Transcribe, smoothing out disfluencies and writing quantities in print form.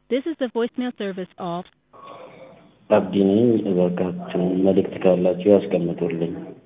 This is the voicemail service of አብዲ ነኝ። እባካችሁን መልእክት ካላችሁ ያስቀምጡልኝ።